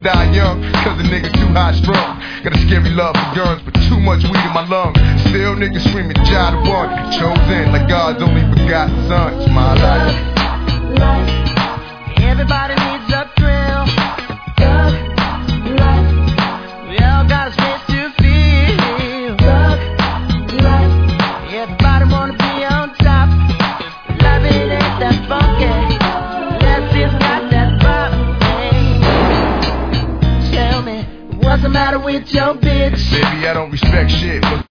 Die young, cause the nigga too high strung. Got a scary love for guns, but too much weed in my lungs. Still niggas screaming, Jah the one. Chosen like God's only begotten son. It's my life. Everybody needs a thrill. We all got a space to feel. Everybody wanna be on top. Love it ain't that funky. Let's just got that pop. Tell me, what's the matter with your bitch? Baby, I don't respect shit, but